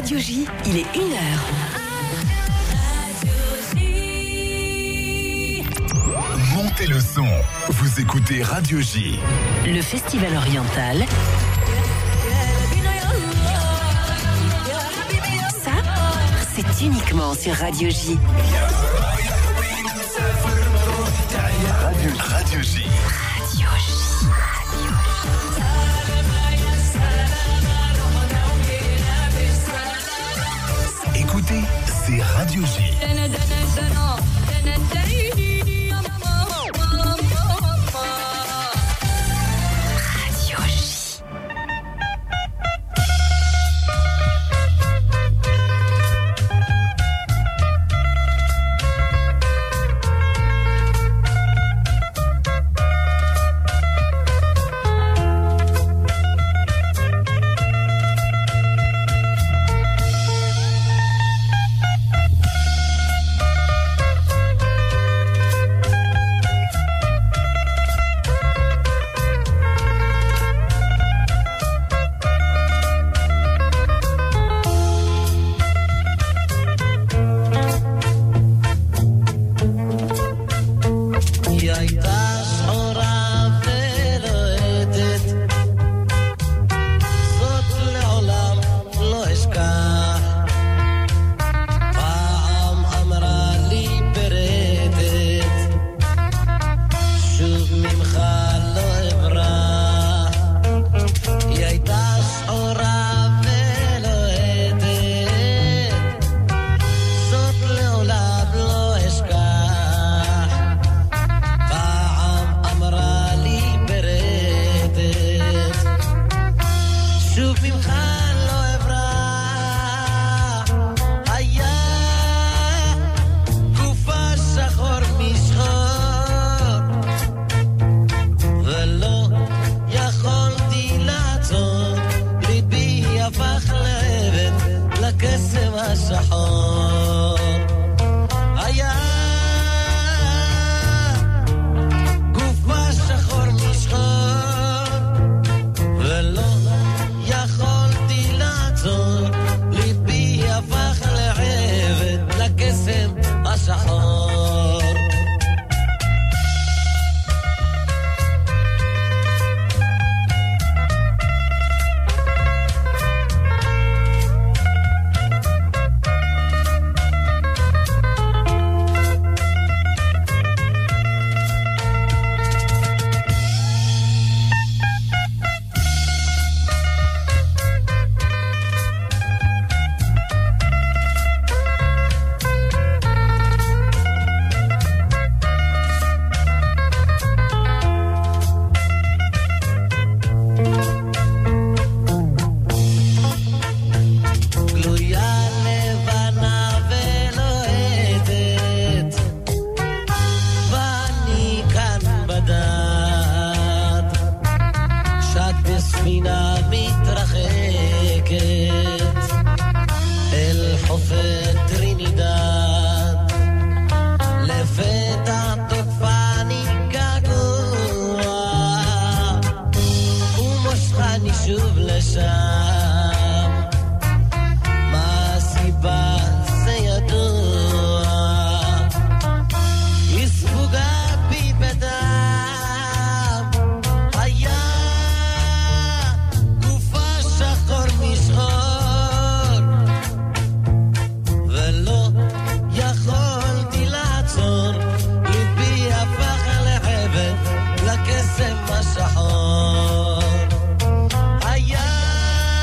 Radio J, il est 1h. Montez le son, vous écoutez Radio J. Le Festival Oriental. Ça, c'est uniquement sur Radio J. Radio J. Écoutez, c'est Radio J. לקסם השחור היה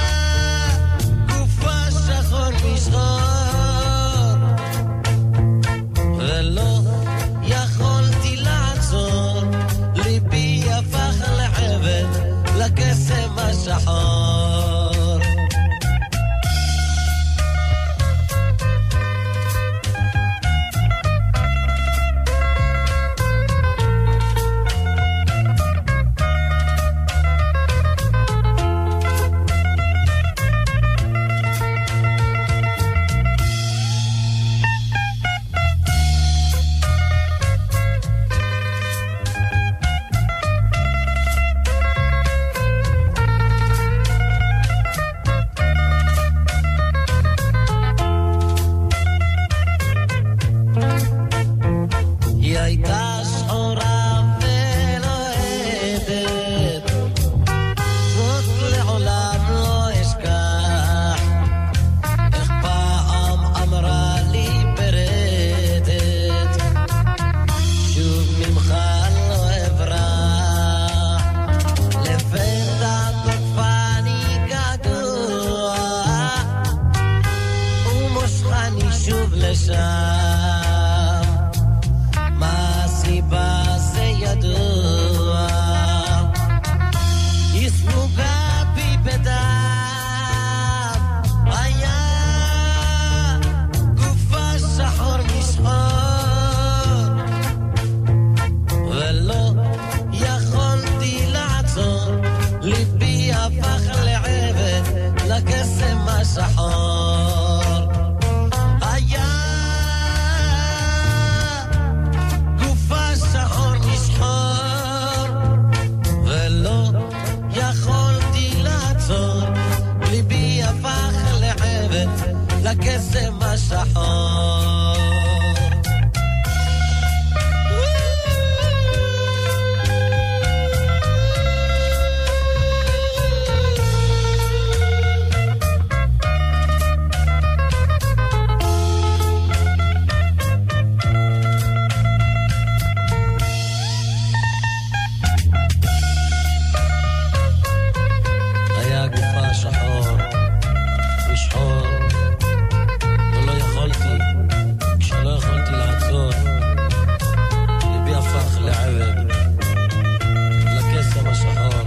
عبد لكسم الشحور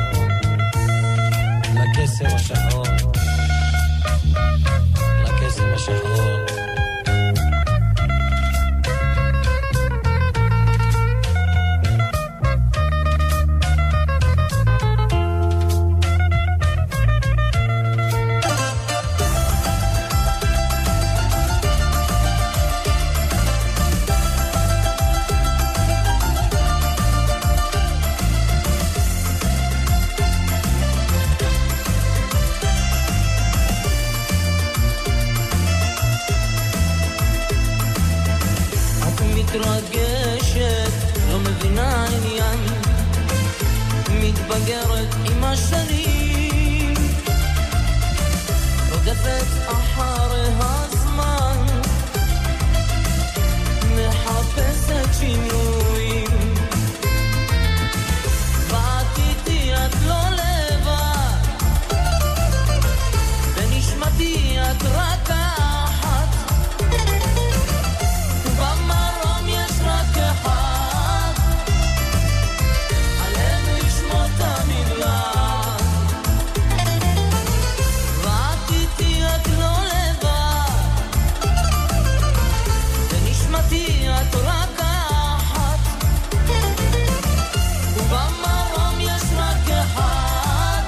لكسم الشحور لكسم الشحور מתרגשת, לא מבינה עניין, מתבגרת עם השנים, רודפת אחרי הזמן, מחפשת שינויים, בעתידי את לא לבד, בנשמתי את רק אחת, במרום יש רק אחד, עלינו ישמור תמיד לעד, ועתידי את לא לבד, בנשמתי את רק אחת, ובמרום יש רק אחד,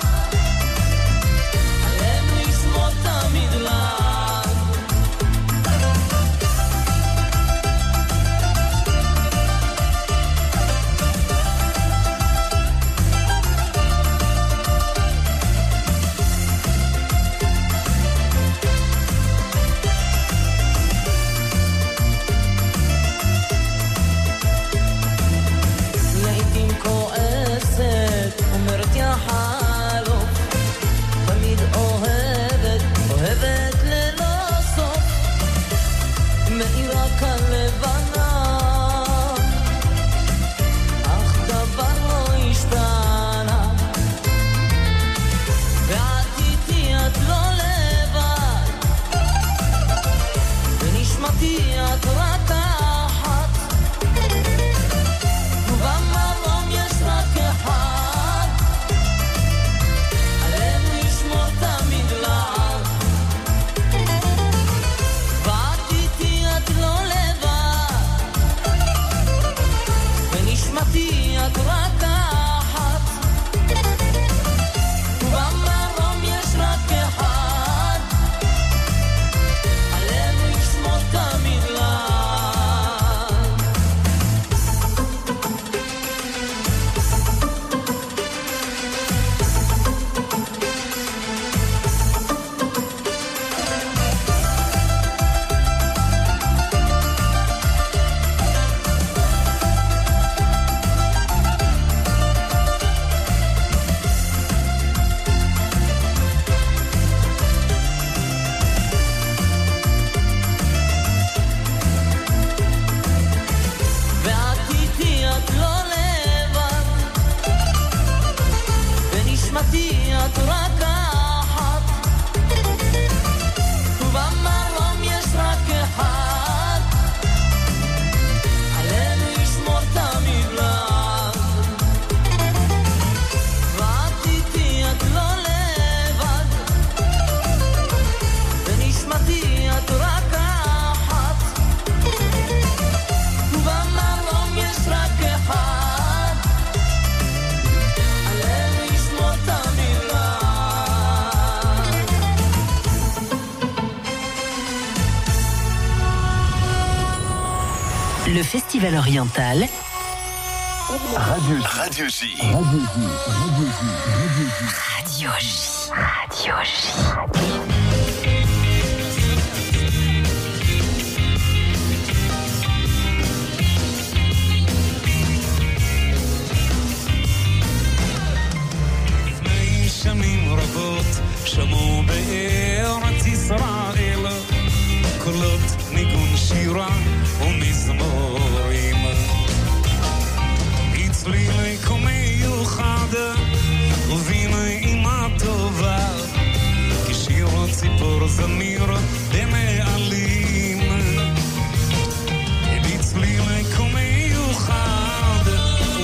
עלינו ישמור תמיד לעד. לעתים כועסת, אומרת יא חלום, תמיד אוהבת, אוהבת ללא סוף, מאירה כלבנה, אך דבר לא השתנה, בעתידי את לא לבד, בנשמתי את רק אחת, ובמרום יש רק אחד, עלינו ישמור תמיד לעד, בעתידי את לא לבד, בנשמתי את רק אחת, ובמרום יש רק אחד, עלינו ישמור תמיד לעד. בעתידי את לא לבד, בנשמתי את רק אחת, ובמרום יש רק אחד, עלינו ישמור תמיד לעד, בעתידי את לא לבד, בנשמתי את רק אחת, ובמרום יש רק אחד, עלינו ישמור תמיד לעד. Le Festival Oriental, Radio J. Radio J. Radio J. לפני שנים רבות שמעו בארץ ישראל קולות ניגון שירה ומזמורים, בצלילי כה מיוחד ובנעימה טובה, כשיר ציפור זמיר במעלים, בצלילי כה מיוחד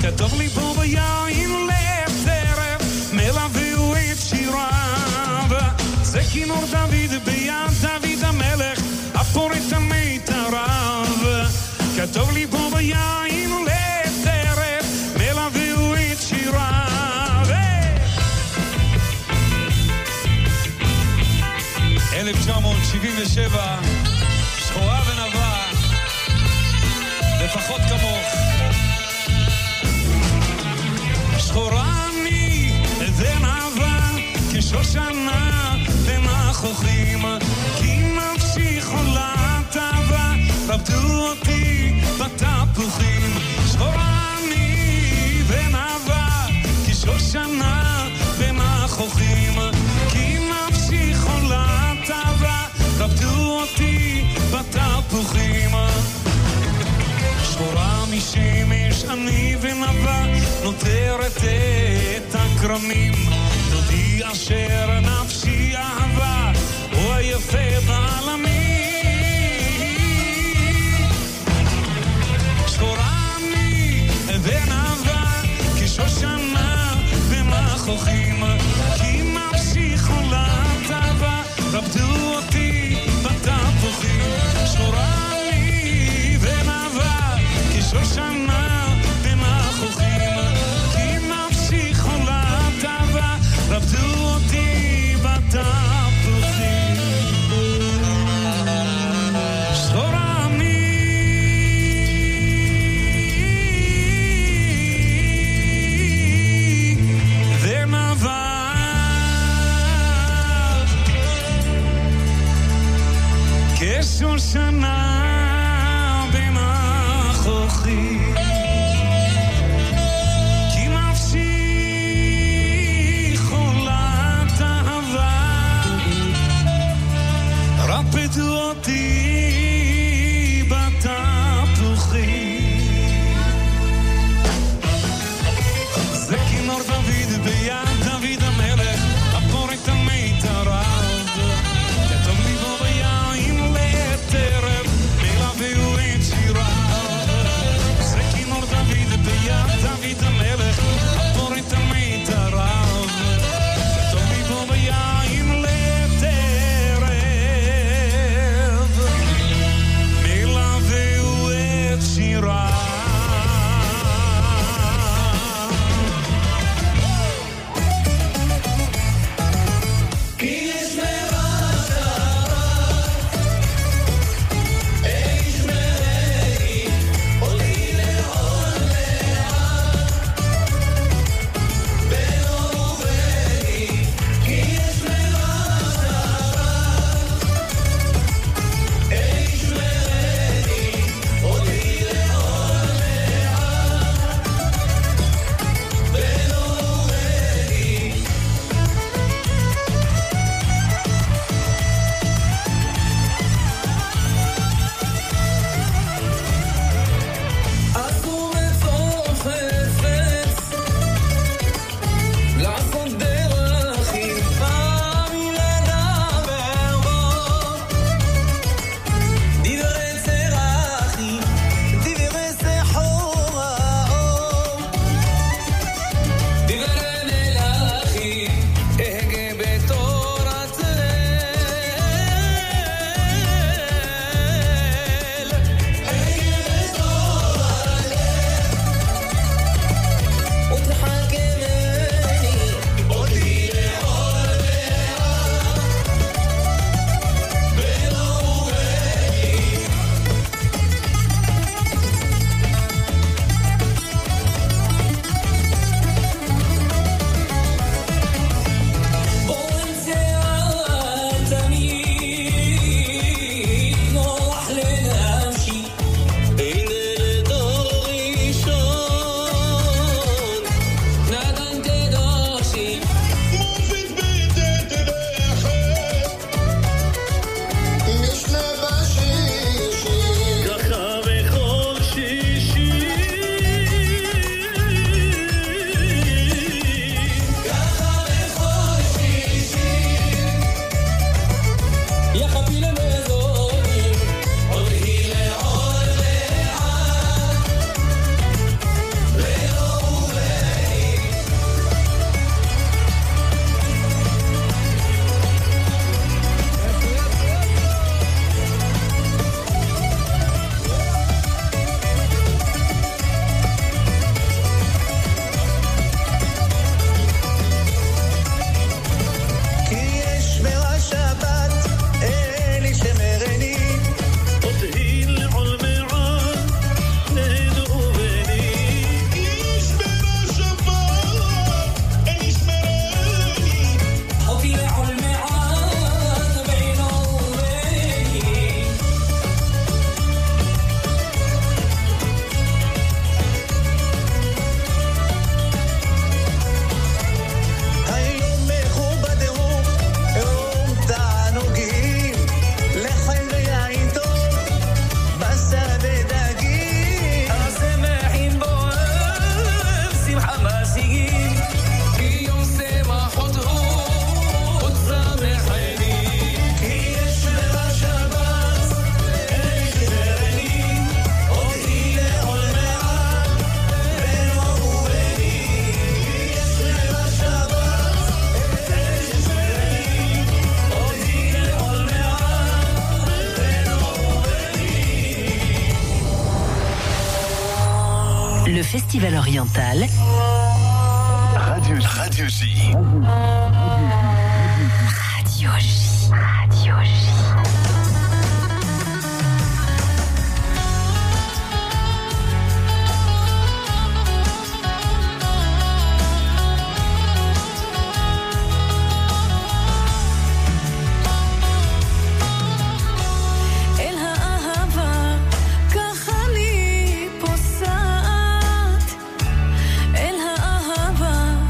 כתוב לי פה ביין לטרף, מלווהו את שיריו. זה כינור דוד ביד דוד המלך, הפורט המיתריו. כתוב לי פה ביין לטרף, מלווהו את שיריו. 1977, שחורה ונבעה, לפחות כמוך. שחורה אני ונבעה, כשושנה ונכוחים, כי נפשי חולת אהבה, רבדו אותי בתפוחים. שחורה אני ונבעה, כשושנה ונכוחים, כי נפשי חולת אהבה, רבדו אותי בתפוחים. שחורה משמש אני ונבעה, נותרת את הכרמים. דודי אשר נפשי אהבה, הוא היפה בעלמי. שחורה אני ונבעה, כשושנה ומכוחים, כי נפשי חולת אהבה, רבדו אותי בתפוחים. שחורה אני ונבעה, כשושנה ומכוחים, כי נפשי חולת אהבה, רבדו אותי בתפוחים. Le Festival Oriental. Radio J. Radio J. Radio J.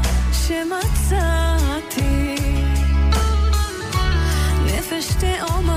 שמצאתי נפש תאומה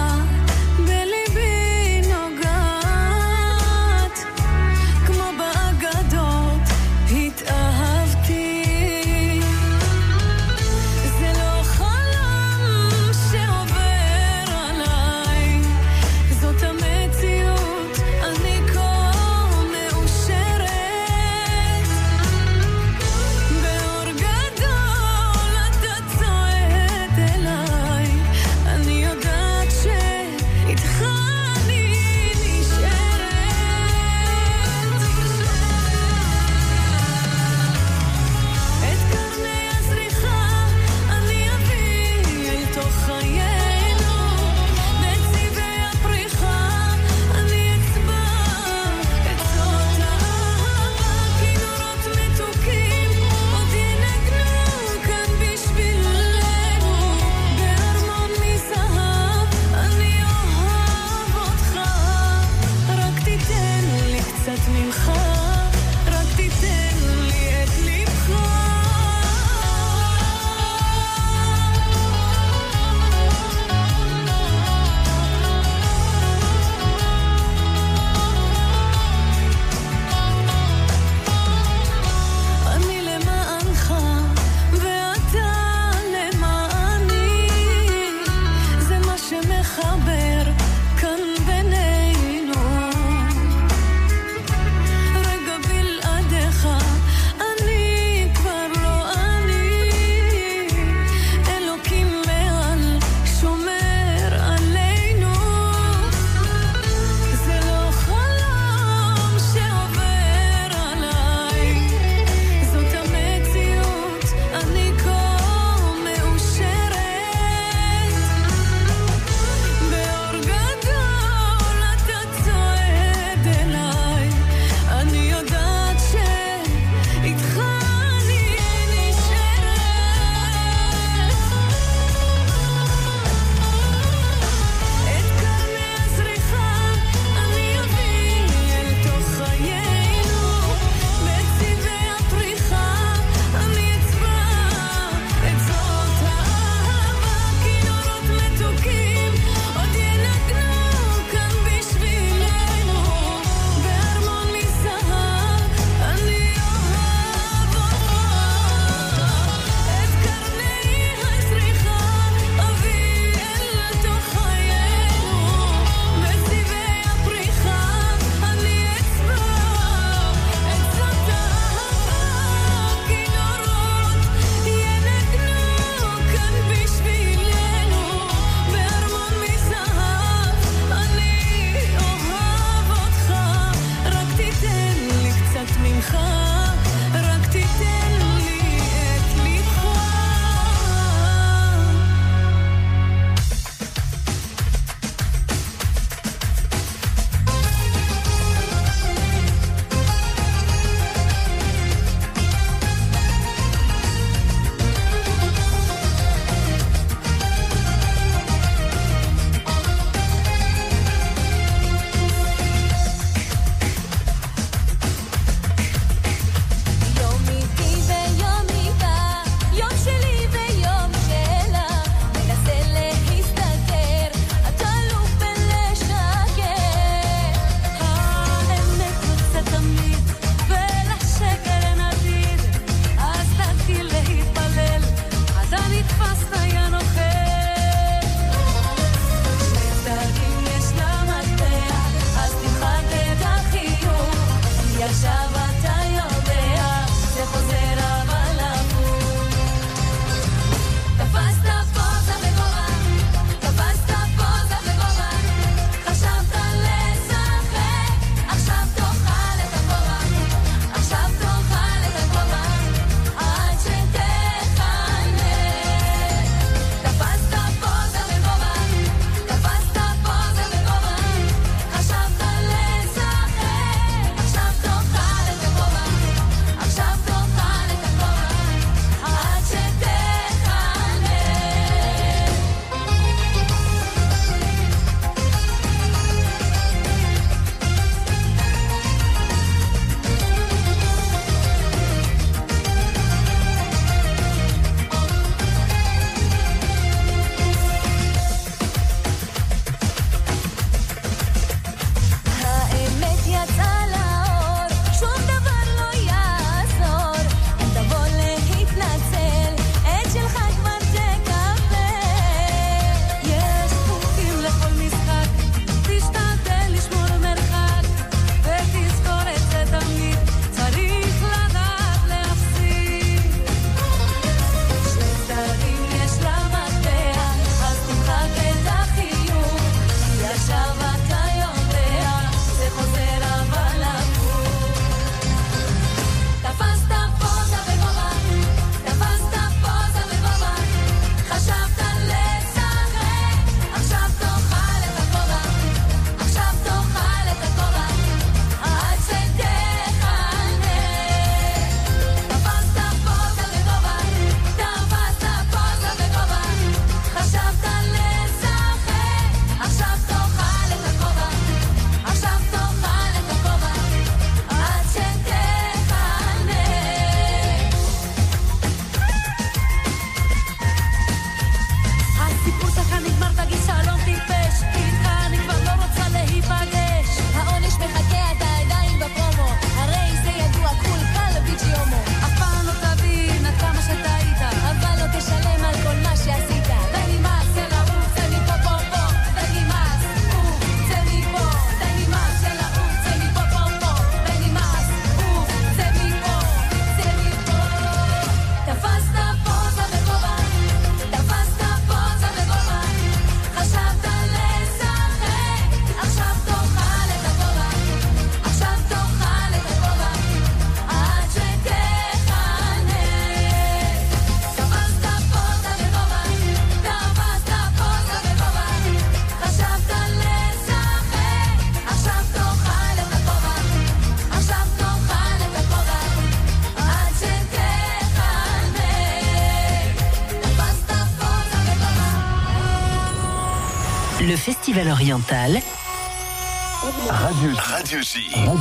Le Festival Oriental. Radio J. Radio J.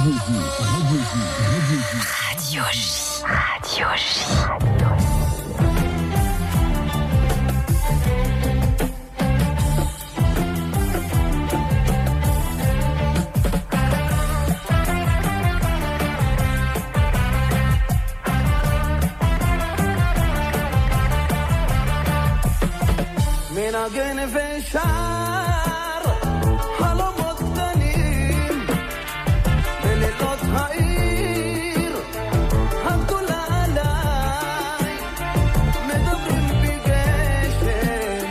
מנגן ושר חלומות קטנים בלילות העיר הגדולה עליי מדברים בגשם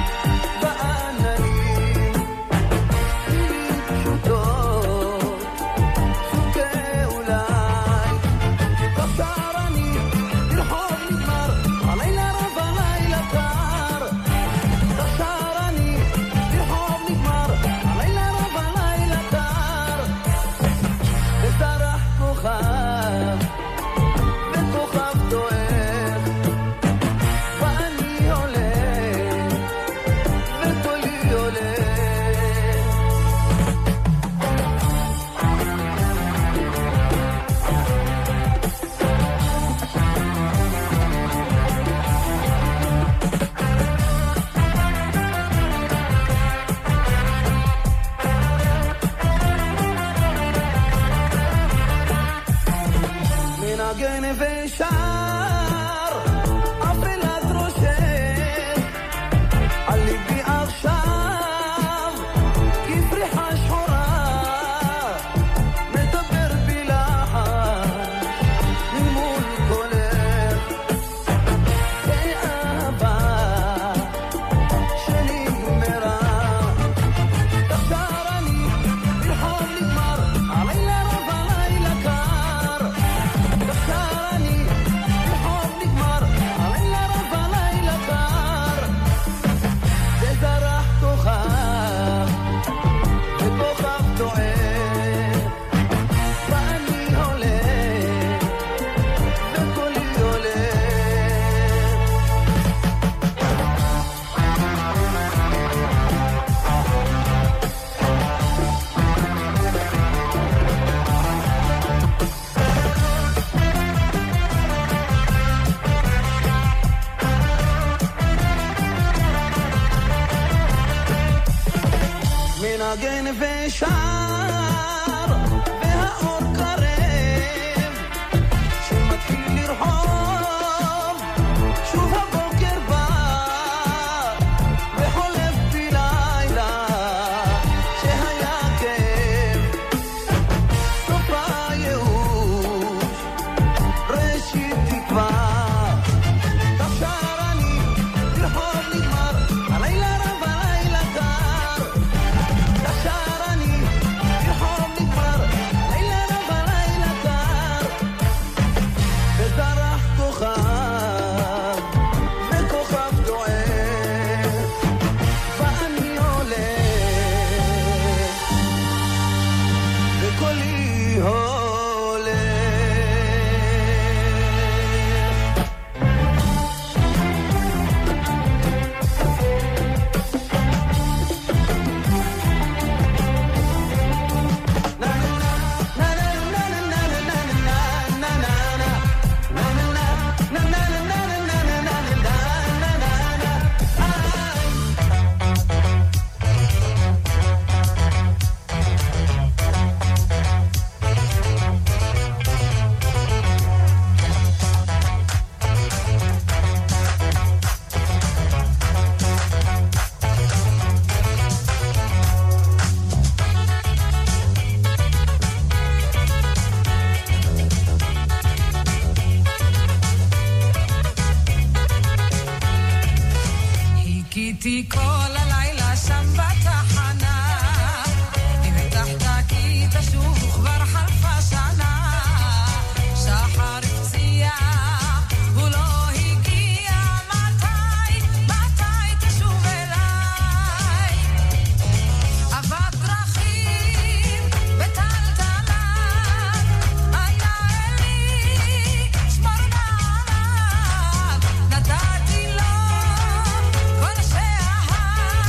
בעננים מילים פשוטות שוקי אולי בשר אני לרחוב נגמר הלילה רב הלילה קר שרני לרחוב נגמר הלילה רב הלילה קר וזרח כוכב וכוכב דועך ואני הולך וקולי הולך מנגן ושר אפלת ראשך על ליבי עכשיו כפריחה שחורה מדבר בלחש ממול קולך ואהבה שנגמרה תשר אני לרחוב נגמר הלילה רב הלילה קר שרני לרחוב נגמר הלילה רב הלילה קר וזרח כוכב וכוכב דועך ואני הולך וקולי הולך מנגן ושר והאור קרב שמתחיל לרחוב שוב הבוקר בא וחולף בלילה שהיה כאב סוף הייאוש ראשית תקווה תשר אני לרחוב נגמר הלילה רב הלילה קר שרני לרחוב נגמר לילה רב הלילה קר וזרח כוכב וכוכב דועך ואני הולך וקולי הולך חיכיתי כל הלילה שם בתחנה הבטחת כי תשוב כבר חלפה שנה שחר הפציע הוא לא הגיע מתי תשוב אליי אבק דרכים בטלטלן אנא אלי שמור נעליו נתתי לו כל שאהב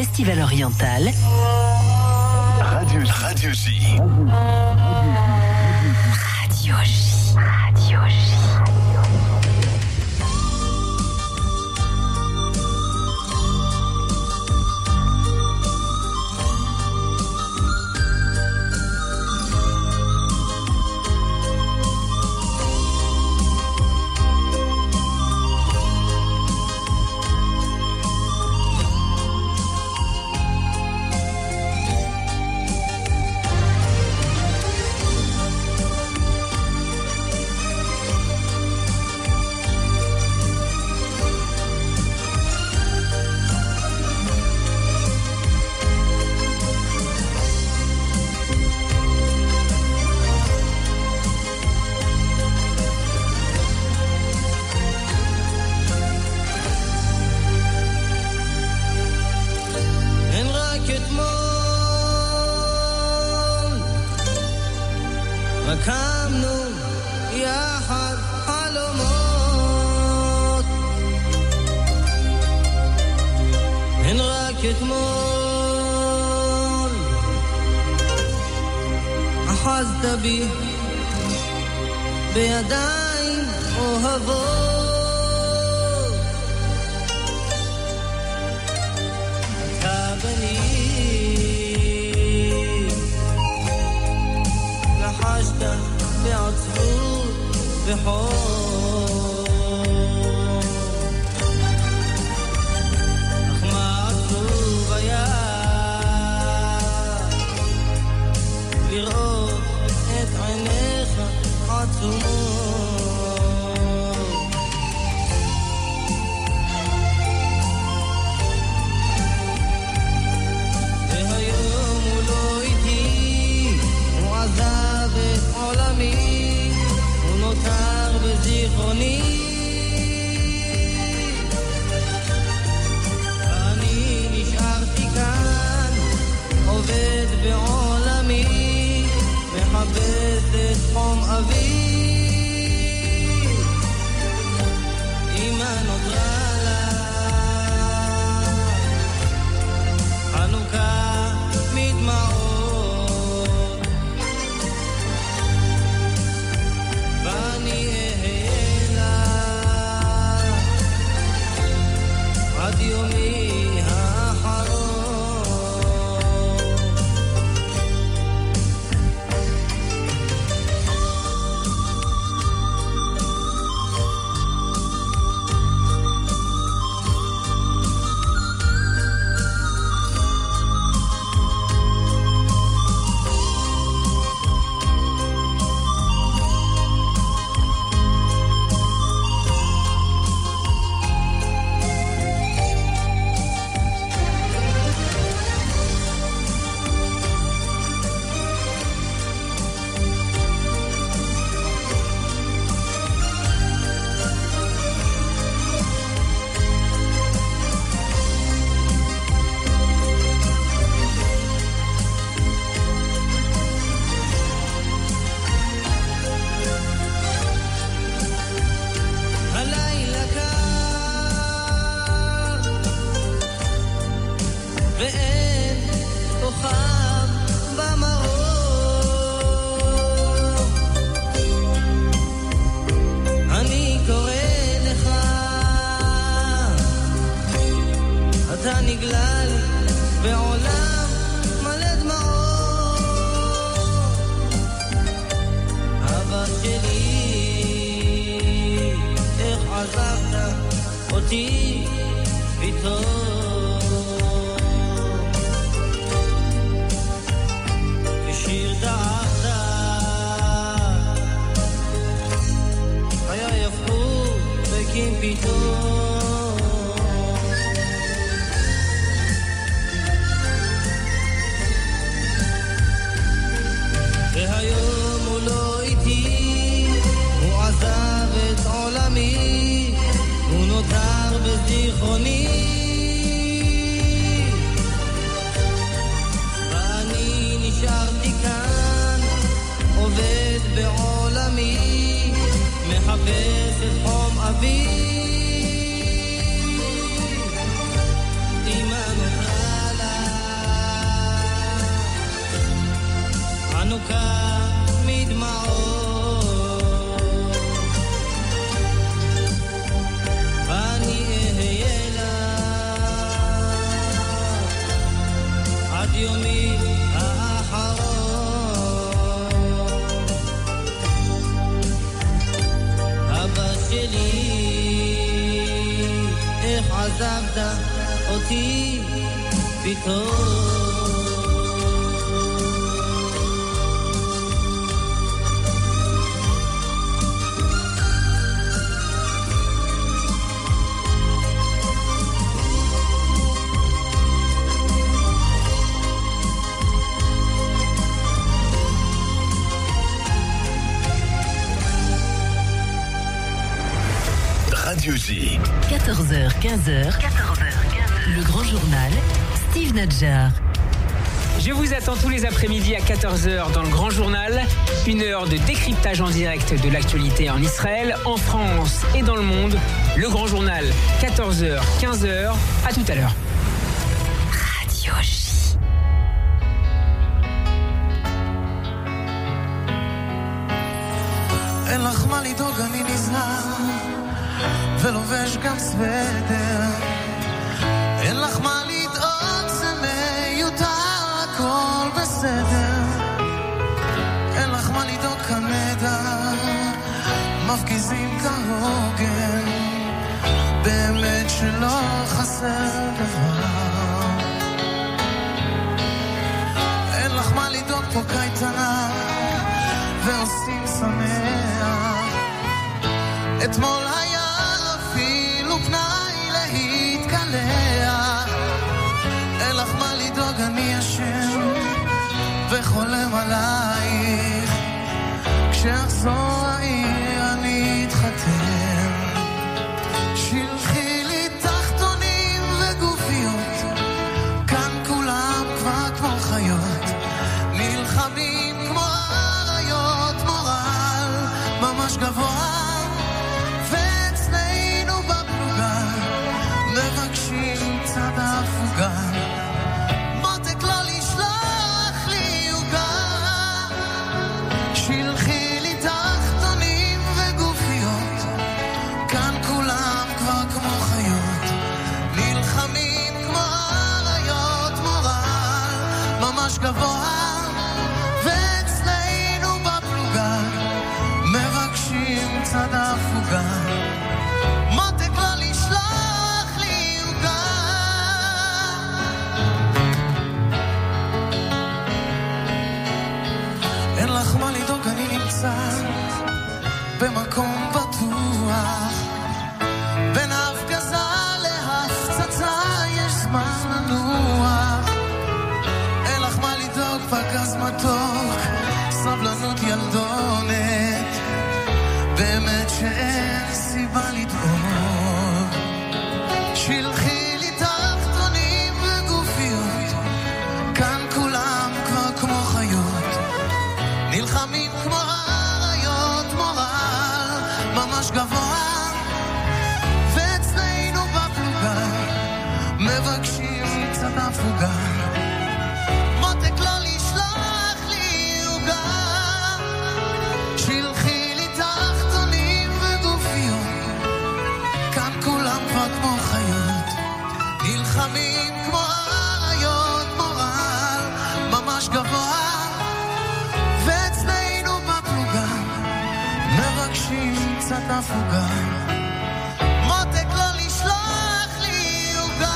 Festival Oriental. Radio J. Radio J. Radio J. בידיים אוהבות הבנים לחשת בעצבות וחור אך מה עצוב היה לראות את עיניך והיום הוא לא איתי, הוא עזב את עולמי, הוא נותר בזיכרוני. אני נשארתי כאן, עובד בעולמי, מחפש את חום אבי. אמא נותרה לה חנוכה מדמעות, ואני אהיה לה עד יומי האחרון. הוא נותר בזיכרוני. יומי האחרון. אבא שלי, איך עזבת אותי פתאום. Radio J. 14h, 15h. Le grand journal, Steve Nadjar. Je vous attends tous les après-midi à 14h dans le Grand Journal. Une heure de décryptage en direct de l'actualité en Israël, en France et dans le monde. Le Grand Journal, 14h, 15h. À tout à l'heure. Radio J. אין לך מה לדאוג, אני נזהר ולובש גם סוודר. אין לך מה לדאוג, זה מיותר, הכל בסדר. אין לך מה לדאוג, כנדר מפגיזים כהוגן, באמת שלא חסר דבר. אין לך מה לדאוג, פה קייטנה ועושים שמח. אתמול היה אפילו פנאי להתקלח. אין לך מה לדאוג, אני ישן וחולם עלייך. כשאחזור העיר אני אתחתן. שלחי לי תחתונים וגופיות, כאן כולם כבר כמו חיות, נלחמים כמו אריות, מורל ממש גבוה, ואצלנו בפלוגה מבקשים צד הפוגה. מותק לא לשלוח לי יוגה, שלחי לי תחתונים וגופיות, כאן כולם כבר כמו חיות, נלחמים כמו אריות, מורל ממש גבוה, ואצלנו בפלוגה מבקשים צד הפוגה. מותק לא לשלוח לי יוגה. אין לך מה לדאוג, אני נמצא במקום בטוח, בין ההפגזה להפצצה יש זמן לנוח. אין לך מה לדאוג, פגז מתוק, סבלנות ילדונת, באמת שאין סיבה לדאוג. שלחי לי תחתונים וגופיות, כאן כולם כבר כמו חיות, נלחמים כמו אריות, מורל ממש גבוה, ואצלנו בפלוגה מבקשים קצת הפוגה. מותק לא לשלוח לי יוגה, שלחי לי תחתונים וגופיות, כאן כולם כבר כמו חיות, נלחמים כמו אריות, מורל ממש גבוה, ואצלנו בפלוגה מבקשים קצת הפוגה. מותק לא לשלוח לי יוגה.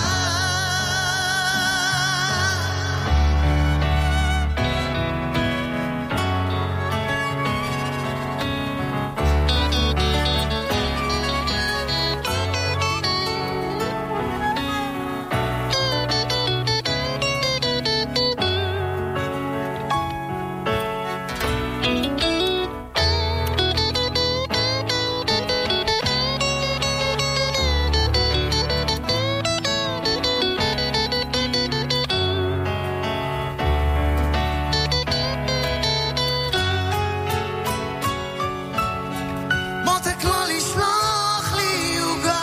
מותק לא לשלוח לי יוגה.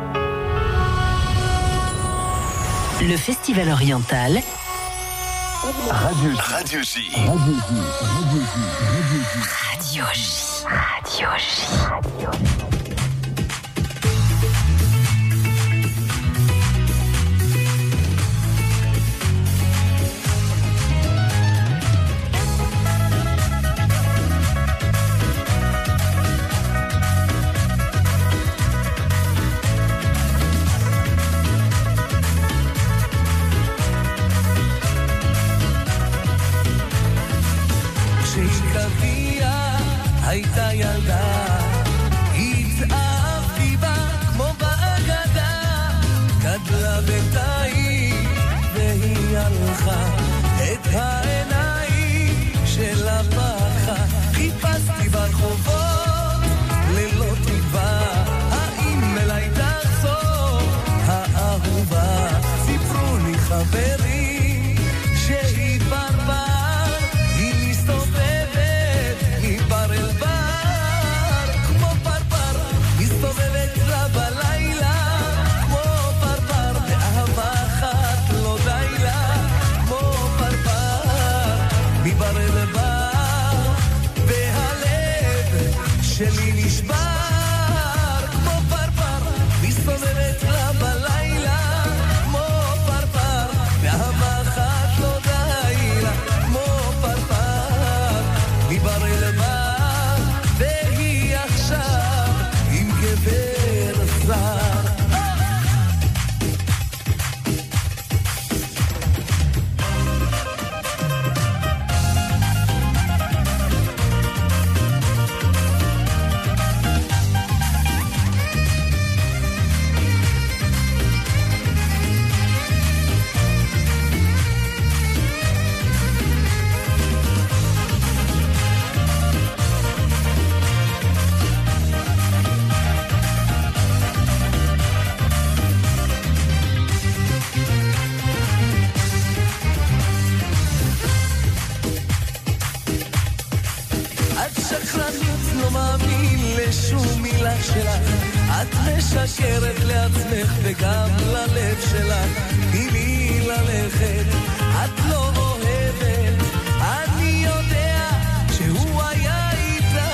Le Festival Oriental, Radio J. Radio J. Radio J. Radio J. הייתה ילדה, התאהבתי בה כמו באגדה, גדלה בינתיים והיא הלכה, את העיניים שלה פחה, חיפשתי ברחובות ללא תקווה, האם אליי תחזור האהובה, סיפרו לי חברים שהיא ברבר, היא מסתובבת מבר אל בר, כמו פרפר, מסתובבת לה בלילה, כמו פרפר, באהבה אחת לא די לה, כמו פרפר, מבר אל בר, והלב שלי נשבר, כמו פרפר, מסתובבת לה בלילה, כמו פרפר, באהבה אחת לא די לה, כמו פרפר, מבר אל בר, והיא עכשיו עם גבר זר. לא מאמין לשום מילה שלך, את משקרת לעצמך וגם ללב שלך, תני לי ללכת, את לא אוהבת, אני יודע שהוא היה איתך,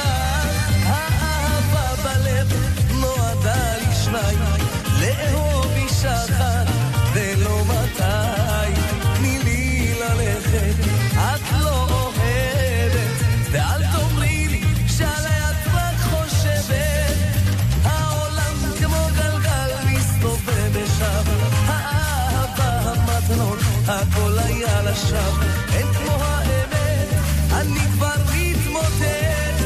האהבה בלב נועדה לשניים, לאהוב אישה אחת ולא מתי, תני לי ללכת, את לא אוהבת, ואל תאמרי לי שעלי את רק חושבת, העולם כמו גלגל מסתובב ושב, האהבה, המתנות, הכל היה לשווא, אין כמו האמת, אני כבר מתמוטט,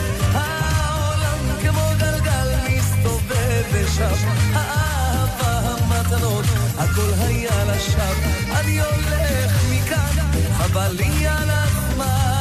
העולם כמו גלגל מסתובב ושב, האהבה, המתנות, הכל היה לשווא, אני הולך מכאן, חבל לי על הזמן.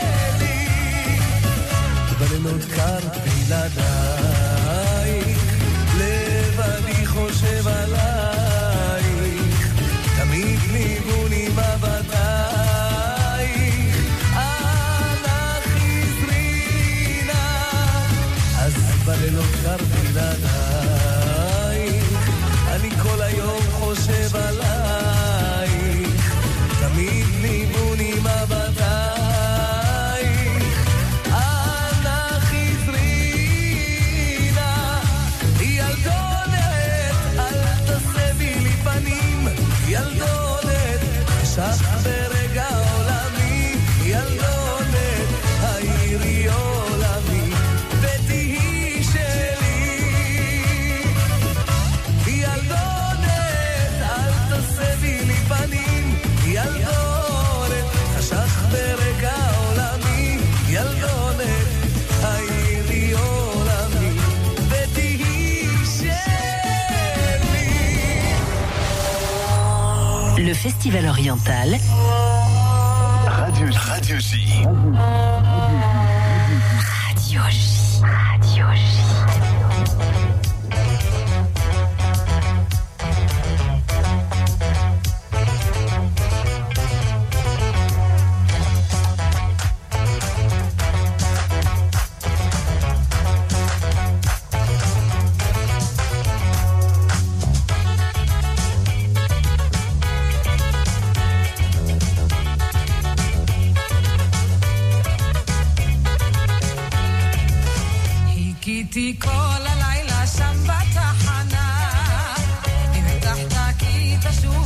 בלילות קר בלעדייך, הלילות קרתי לדייך, אני כל היום חושב עלייך, תמיד ליבוני מבטייך, אנא חזרי נא, ילדונת, אל תסבי לי פנים, ילדונת, חשך ברגע עולמי, ילדונת, העירי עולמי, ותהי שלי, ילדונת, אל תסבי לי פנים, ילדונת, חשך ברגע עולמי, ילדונת, העירי עולמי, ותהי שלי. Le Festival Oriental. Radio J. Radio J. Radio J. חיכיתי כל הלילה שם בתחנה, אם הבטחת כי תשוב